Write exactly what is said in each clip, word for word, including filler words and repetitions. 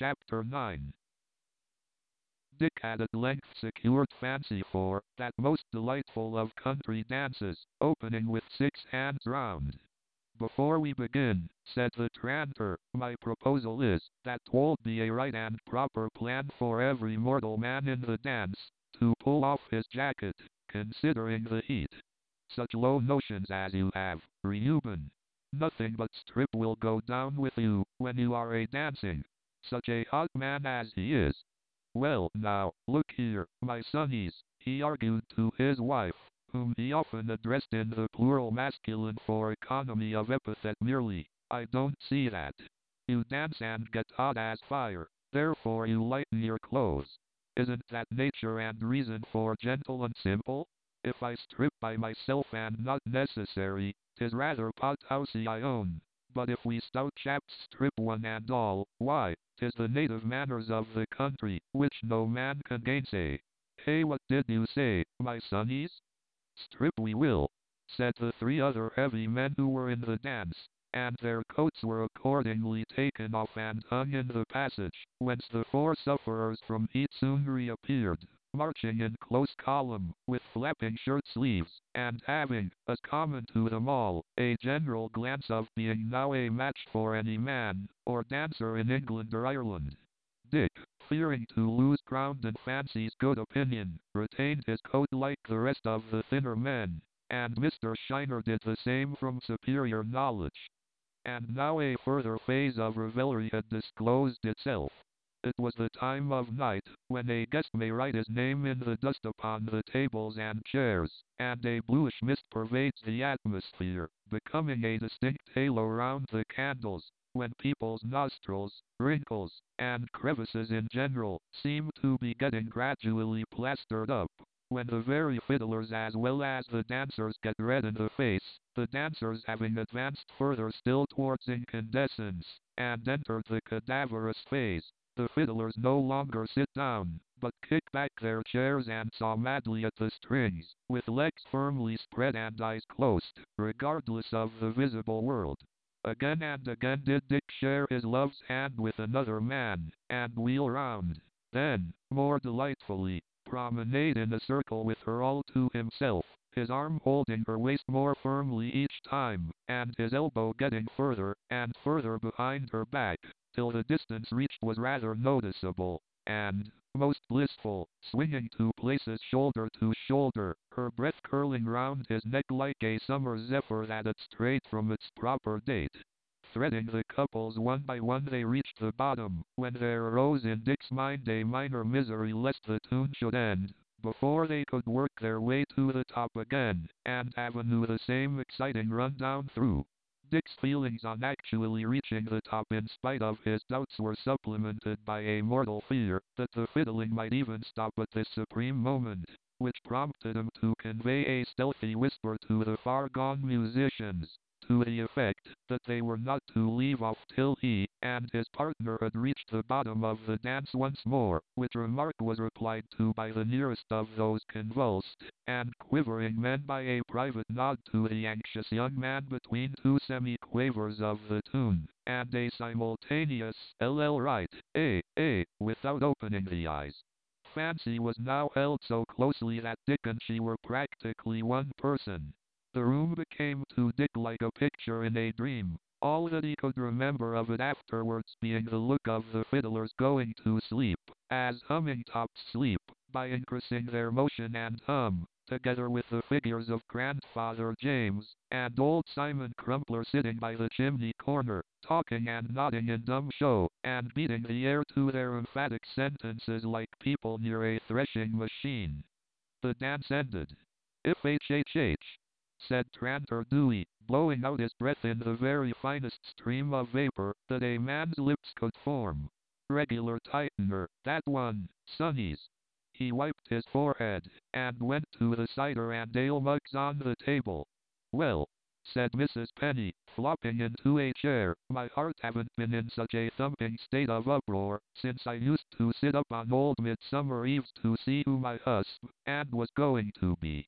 Chapter nine. Dick had at length secured fancy for that most delightful of country dances, opening with six hands round. "Before we begin," said the tranter, "my proposal is, that 'twould be a right and proper plan for every mortal man in the dance, to pull off his jacket, considering the heat. Such low notions as you have, Reuben. Nothing but strip will go down with you, when you are a-dancing. Such a hot man as he is. Well, now, look here, my sonnies," he argued to his wife, whom he often addressed in the plural masculine for economy of epithet merely, "I don't see that. You dance and get hot as fire, therefore you lighten your clothes. Isn't that nature and reason for gentle and simple? If I strip by myself and not necessary, 'tis rather pot-housey I own. But if we stout chaps strip one and all, why, 'tis the native manners of the country, which no man can gainsay. Hey, what did you say, my sonnies?" "Strip we will," said the three other heavy men who were in the dance, and their coats were accordingly taken off and hung in the passage, whence the four sufferers from heat soon reappeared, marching in close column, with flapping shirt sleeves, and having, as common to them all, a general glance of being now a match for any man, or dancer in England or Ireland. Dick, fearing to lose ground in Fancy's good opinion, retained his coat like the rest of the thinner men, and Mister Shiner did the same from superior knowledge. And now a further phase of revelry had disclosed itself. It was the time of night, when a guest may write his name in the dust upon the tables and chairs, and a bluish mist pervades the atmosphere, becoming a distinct halo round the candles, when people's nostrils, wrinkles, and crevices in general, seem to be getting gradually plastered up, when the very fiddlers as well as the dancers get red in the face, the dancers having advanced further still towards incandescence, and entered the cadaverous phase. The fiddlers no longer sit down, but kick back their chairs and saw madly at the strings, with legs firmly spread and eyes closed, regardless of the visible world. Again and again did Dick share his love's hand with another man, and wheel round. Then, more delightfully, promenade in a circle with her all to himself, his arm holding her waist more firmly each time, and his elbow getting further and further behind her back, till the distance reached was rather noticeable, and, most blissful, swinging to places shoulder to shoulder, her breath curling round his neck like a summer zephyr that had strayed from its proper date. Threading the couples one by one they reached the bottom, when there arose in Dick's mind a minor misery lest the tune should end, before they could work their way to the top again, and avenue the same exciting run down through. Dick's feelings on actually reaching the top in spite of his doubts were supplemented by a mortal fear that the fiddling might even stop at this supreme moment, which prompted him to convey a stealthy whisper to the far-gone musicians, to the effect that they were not to leave off till he and his partner had reached the bottom of the dance once more, which remark was replied to by the nearest of those convulsed and quivering men by a private nod to the anxious young man between two semi-quavers of the tune, and a simultaneous "L. right, eh, eh," without opening the eyes. Fancy was now held so closely that Dick and she were practically one person. The room became to Dick like a picture in a dream, all that he could remember of it afterwards being the look of the fiddlers going to sleep, as humming tops sleep, by increasing their motion and hum, together with the figures of Grandfather James, and old Simon Crumpler sitting by the chimney corner, talking and nodding in dumb show, and beating the air to their emphatic sentences like people near a threshing machine. The dance ended. "If H H H," said Tranter Dewey, blowing out his breath in the very finest stream of vapor that a man's lips could form. "Regular tightener, that one, sonnies." He wiped his forehead, and went to the cider and ale mugs on the table. "Well," said Missus Penny, flopping into a chair, "my heart haven't been in such a thumping state of uproar, since I used to sit up on old Midsummer Eves to see who my husb, and was going to be."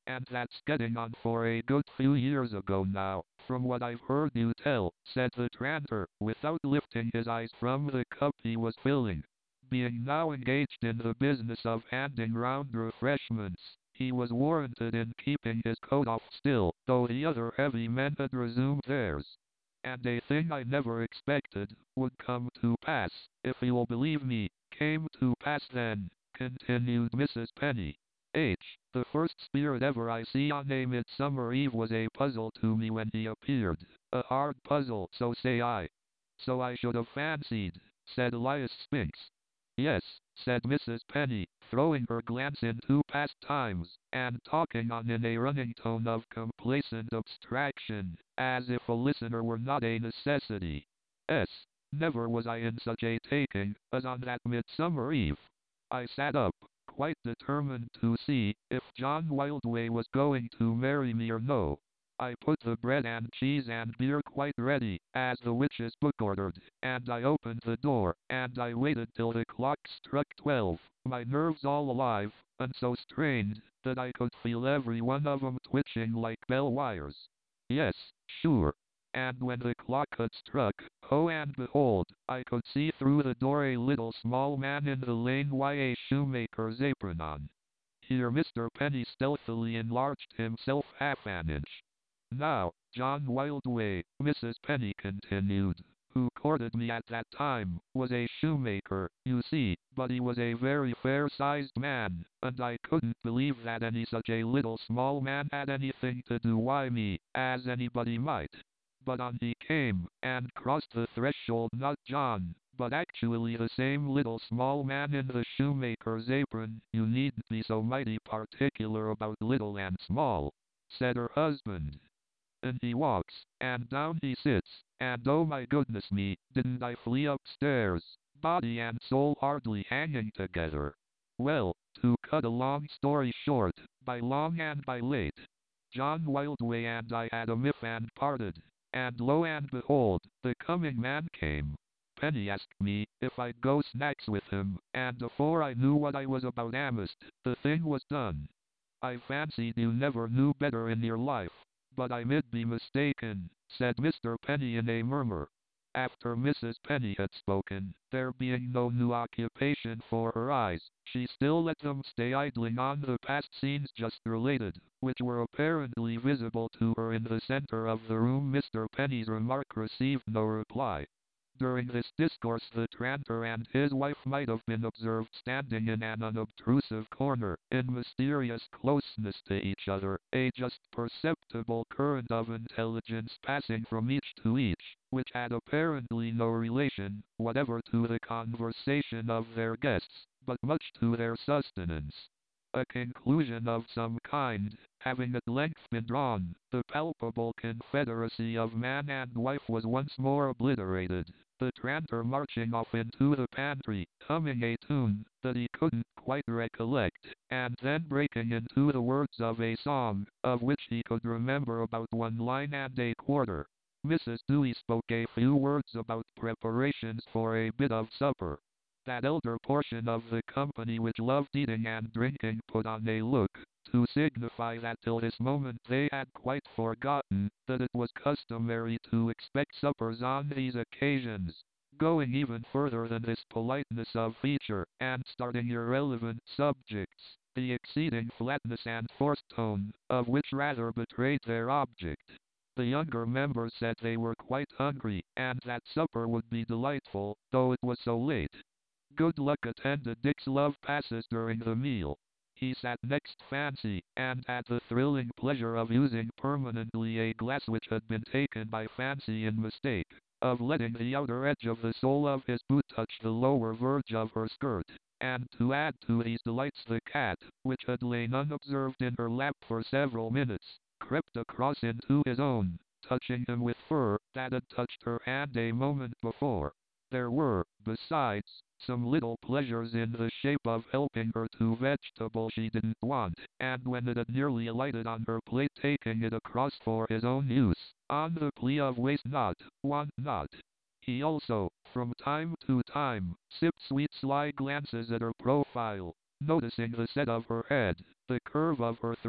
and that's getting on for a good few years ago now, from what I've heard you tell," said the tranter, without lifting his eyes from the cup he was filling. Being now engaged in the business of handing round refreshments, he was warranted in keeping his coat off still, though the other heavy men had resumed theirs. "And a thing I never expected would come to pass, if you'll believe me, came to pass then," continued Missus Penny. H. The first spirit ever I see on a midsummer eve was a puzzle to me when he appeared. A hard puzzle, so say I. "So I should have fancied," said Elias Spinks. "Yes," said Missus Penny, throwing her glance into past times, and talking on in a running tone of complacent abstraction, as if a listener were not a necessity. "S. Never was I in such a taking, as on that midsummer eve. I sat up, quite determined to see if John Wildway was going to marry me or no. I put the bread and cheese and beer quite ready, as the witch's book ordered, and I opened the door, and I waited till the clock struck twelve, my nerves all alive, and so strained, that I could feel every one of 'em twitching like bell wires. Yes, sure. And when the clock had struck, ho and behold, I could see through the door a little small man in the lane wi' a shoemaker's apron on." Here Mister Penny stealthily enlarged himself half an inch. "Now, John Wildway," Missus Penny continued, "who courted me at that time, was a shoemaker, you see, but he was a very fair-sized man, and I couldn't believe that any such a little small man had anything to do wi' me, as anybody might. But on he came, and crossed the threshold, not John, but actually the same little small man in the shoemaker's apron." "You needn't be so mighty particular about little and small," said her husband. "And he walks, and down he sits, and oh my goodness me, didn't I flee upstairs, body and soul hardly hanging together. Well, to cut a long story short, by long and by late, John Wildway and I had a miff and parted. And lo and behold, the coming man came. Penny asked me if I'd go snacks with him, and afore I knew what I was about amiss, the thing was done. I fancied you never knew better in your life, but I mid be mistaken," said Mister Penny in a murmur. After Missus Penny had spoken, there being no new occupation for her eyes, she still let them stay idling on the past scenes just related, which were apparently visible to her in the center of the room. Mister Penny's remark received no reply. During this discourse the tranter and his wife might have been observed standing in an unobtrusive corner, in mysterious closeness to each other, a just perceptible current of intelligence passing from each to each, which had apparently no relation whatever to the conversation of their guests, but much to their sustenance. A conclusion of some kind, having at length been drawn, the palpable confederacy of man and wife was once more obliterated, the tranter marching off into the pantry, humming a tune that he couldn't quite recollect, and then breaking into the words of a song, of which he could remember about one line and a quarter. Missus Dewey spoke a few words about preparations for a bit of supper. That elder portion of the company which loved eating and drinking put on a look, to signify that till this moment they had quite forgotten that it was customary to expect suppers on these occasions. Going even further than this politeness of feature, and starting irrelevant subjects, the exceeding flatness and forced tone, of which rather betrayed their object. The younger members said they were quite hungry, and that supper would be delightful, though it was so late. Good luck attended Dick's love passes during the meal. He sat next Fancy, and had the thrilling pleasure of using permanently a glass which had been taken by Fancy in mistake, of letting the outer edge of the sole of his boot touch the lower verge of her skirt, and to add to these delights the cat, which had lain unobserved in her lap for several minutes, crept across into his own, touching him with fur that had touched her hand a moment before. There were, besides, some little pleasures in the shape of helping her to vegetable she didn't want, and when it had nearly alighted on her plate taking it across for his own use, on the plea of waste not, want not. He also, from time to time, sipped sweet sly glances at her profile, noticing the set of her head, the curve of her throat,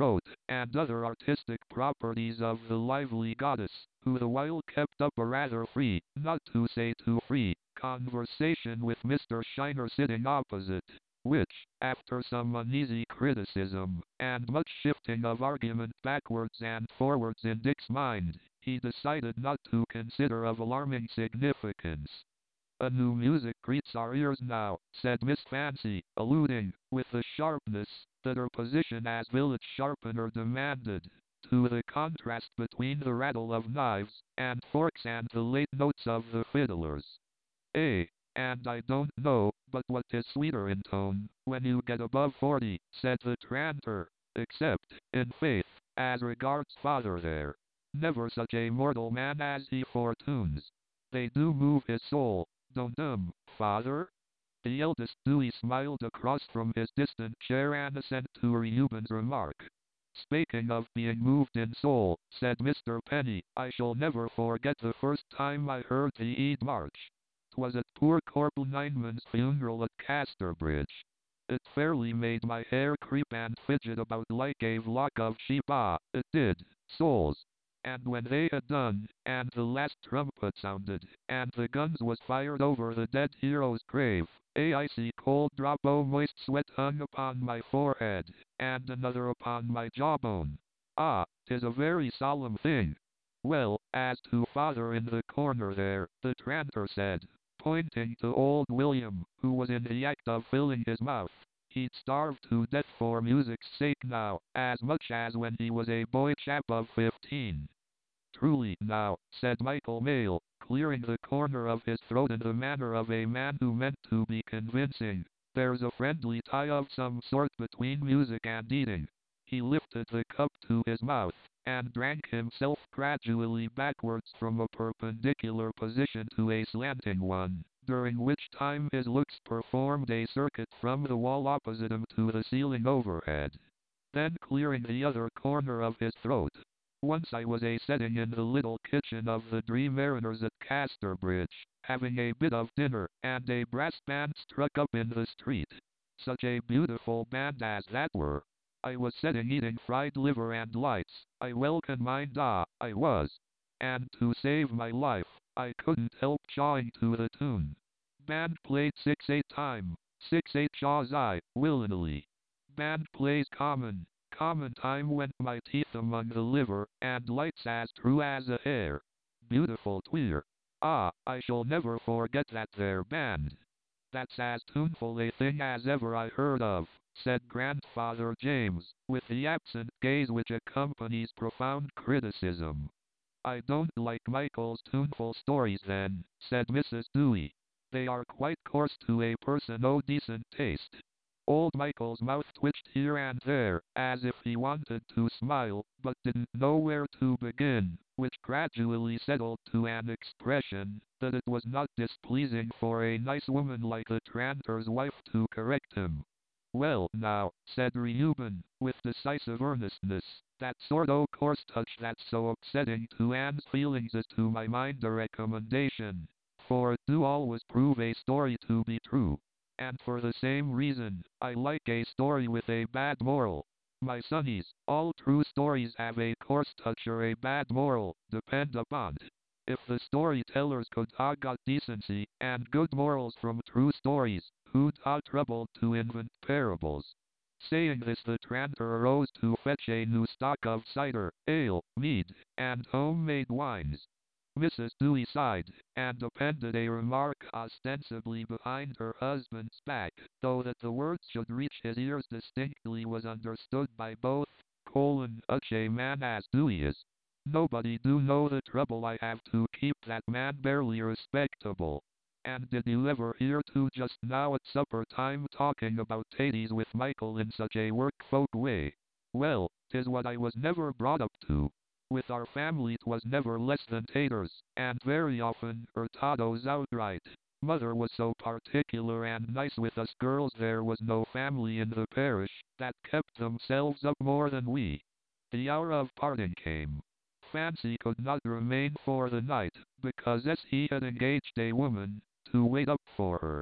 and other artistic properties of the lively goddess, who the while kept up a rather free, not to say too free, conversation with Mister Shiner sitting opposite, which, after some uneasy criticism, and much shifting of argument backwards and forwards in Dick's mind, he decided not to consider of alarming significance. "A new music greets our ears now," said Miss Fancy, alluding, with the sharpness that her position as village sharpener demanded, to the contrast between the rattle of knives and forks and the late notes of the fiddlers. "Eh, and I don't know but what 'tis sweeter in tone when you get above forty," said the tranter, "except, in faith, as regards father there. Never such a mortal man as he fortunes. They do move his soul, don't 'em, father?" The eldest Dewey smiled across from his distant chair and assent to Reuben's remark. "Speaking of being moved in soul," said Mister Penny, "I shall never forget the first time I heard the Eid March. 'Twas at poor Corporal Nineman's funeral at Casterbridge. It fairly made my hair creep and fidget about like a flock of sheep, ah, it did, souls. And when they had done, and the last trumpet sounded, and the guns was fired over the dead hero's grave, a icy cold drop o' moist sweat hung upon my forehead, and another upon my jawbone. Ah, 'tis a very solemn thing. Well, as to father in the corner there," the tranter said, pointing to old William, who was in the act of filling his mouth, "he'd starve to death for music's sake now, as much as when he was a boy chap of fifteen." "Truly, now," said Michael Mayle, clearing the corner of his throat in the manner of a man who meant to be convincing, "there's a friendly tie of some sort between music and eating." He lifted the cup to his mouth, and drank himself gradually backwards from a perpendicular position to a slanting one, during which time his looks performed a circuit from the wall opposite him to the ceiling overhead. Then clearing the other corner of his throat, "Once I was a setting in the little kitchen of the Three Mariners at Casterbridge, having a bit of dinner, and a brass band struck up in the street. Such a beautiful band as that were! I was setting eating fried liver and lights, I well can mind, ah, I was. And to save my life, I couldn't help chawing to the tune. Band played six eight time, six eight chaws I, willingly. Band plays common. Common time went my teeth among the liver, and lights as true as a hair. Beautiful tweer. Ah, I shall never forget that there band. That's as tuneful a thing as ever I heard of," said Grandfather James, with the absent gaze which accompanies profound criticism. "I don't like Michael's tuneful stories then," said Missus Dewey. "They are quite coarse to a person o' decent taste." Old Michael's mouth twitched here and there, as if he wanted to smile, but didn't know where to begin, which gradually settled to an expression that it was not displeasing for a nice woman like the tranter's wife to correct him. "Well, now," said Reuben, with decisive earnestness, "that sort o' coarse touch that's so upsetting to Anne's feelings is to my mind a recommendation, for it do always prove a story to be true. And for the same reason, I like a story with a bad moral. My sonnies, all true stories have a coarse touch or a bad moral, depend upon't. If the storytellers could ha' got decency and good morals from true stories, who'd ha' troubled to invent parables?" Saying this, the tranter arose to fetch a new stock of cider, ale, mead, and homemade wines. Missus Dewey sighed, and appended a remark ostensibly behind her husband's back, though that the words should reach his ears distinctly was understood by both, colon, "Uch a man as Dewey is. Nobody do know the trouble I have to keep that man barely respectable. And did you ever hear to just now at supper time talking about taties with Michael in such a work-folk way? Well, 'tis what I was never brought up to. With our family 'twas never less than taters, and very often hurtados outright. Mother was so particular and nice with us girls there was no family in the parish that kept themselves up more than we." The hour of parting came. Fancy could not remain for the night, because as he had engaged a woman to wait up for her.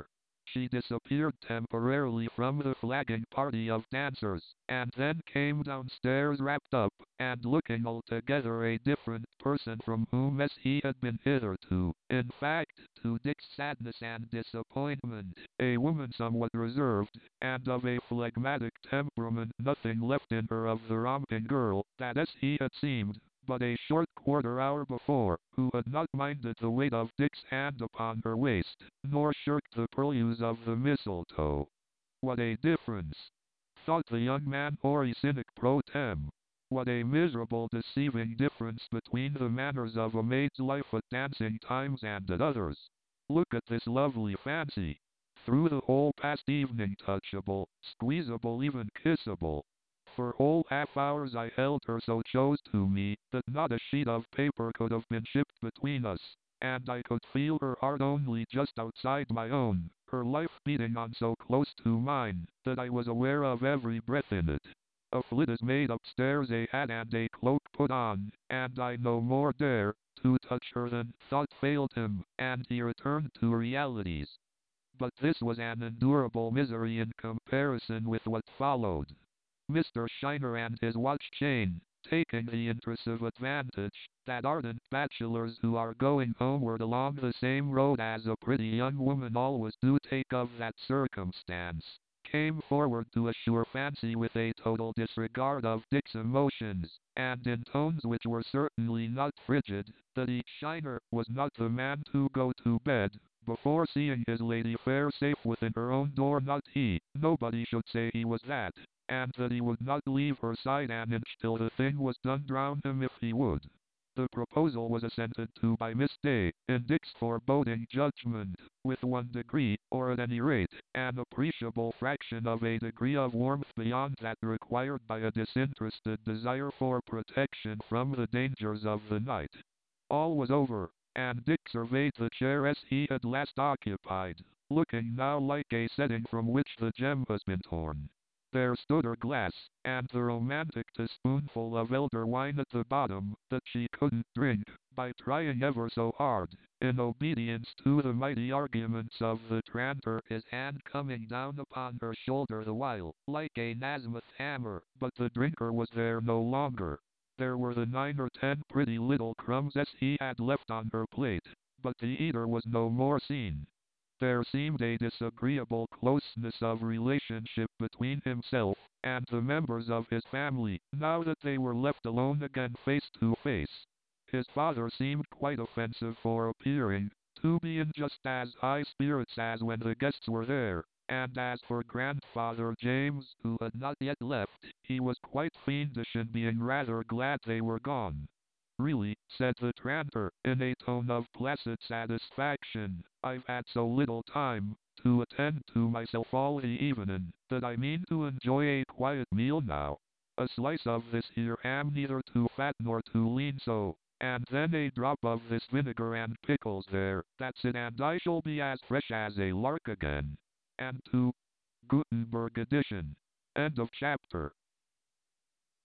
She disappeared temporarily from the flagging party of dancers, and then came downstairs wrapped up, and looking altogether a different person from whom as he had been hitherto. In fact, to Dick's sadness and disappointment, a woman somewhat reserved, and of a phlegmatic temperament, nothing left in her of the romping girl, that as he had seemed, but a short quarter hour before, who had not minded the weight of Dick's hand upon her waist, nor shirked the purlieus of the mistletoe. What a difference, thought the young man hoary cynic pro tem. What a miserable deceiving difference between the manners of a maid's life at dancing times and at others. Look at this lovely fancy. Through the whole past evening touchable, squeezable, even kissable. For whole half hours I held her so close to me, that not a sheet of paper could have been shipped between us, and I could feel her heart only just outside my own, her life beating on so close to mine, that I was aware of every breath in it. A flit is made upstairs, a hat and a cloak put on, and I no more dare to touch her than thought failed him, and he returned to realities. But this was an endurable misery in comparison with what followed. Mister Shiner and his watch chain, taking the intrusive advantage that ardent bachelors who are going homeward along the same road as a pretty young woman always do take of that circumstance, came forward to assure Fancy with a total disregard of Dick's emotions, and in tones which were certainly not frigid, that each Shiner was not the man to go to bed before seeing his lady fair safe within her own door, not he, nobody should say he was that, and that he would not leave her side an inch till the thing was done, drown him if he would. The proposal was assented to by Miss Day, in Dick's foreboding judgment, with one degree, or at any rate, an appreciable fraction of a degree of warmth beyond that required by a disinterested desire for protection from the dangers of the night. All was over, and Dick surveyed the chair as he had last occupied, looking now like a setting from which the gem has been torn. There stood her glass, and the romantic teaspoonful of elder wine at the bottom, that she couldn't drink, by trying ever so hard, in obedience to the mighty arguments of the tranter, his hand coming down upon her shoulder the while, like a Nasmyth hammer, but the drinker was there no longer. There were the nine or ten pretty little crumbs as he had left on her plate, but the eater was no more seen. There seemed a disagreeable closeness of relationship between himself and the members of his family, now that they were left alone again face to face. His father seemed quite offensive for appearing to be in just as high spirits as when the guests were there, and as for Grandfather James, who had not yet left, he was quite fiendish in being rather glad they were gone. Really, said the tranter, in a tone of placid satisfaction, I've had so little time to attend to myself all the evening, that I mean to enjoy a quiet meal now. A slice of this here ham, neither too fat nor too lean, so, and then a drop of this vinegar and pickles there, that's it, and I shall be as fresh as a lark again. And to Gutenberg edition. End of chapter.